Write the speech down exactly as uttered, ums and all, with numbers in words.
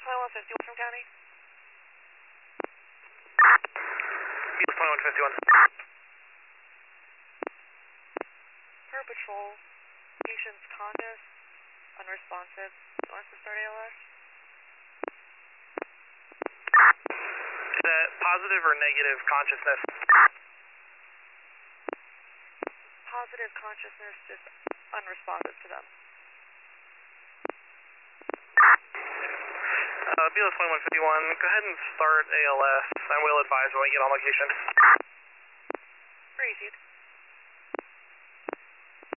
twenty-one fifty-one from County. Beals twenty-one fifty-one. Per patrol, patient's conscious, unresponsive. Wants to start A L S? Is that positive or negative consciousness? Positive consciousness, just unresponsive to them. Uh, Beals twenty-one fifty-one, go ahead and start A L S, and we'll advise when we get on location. Received.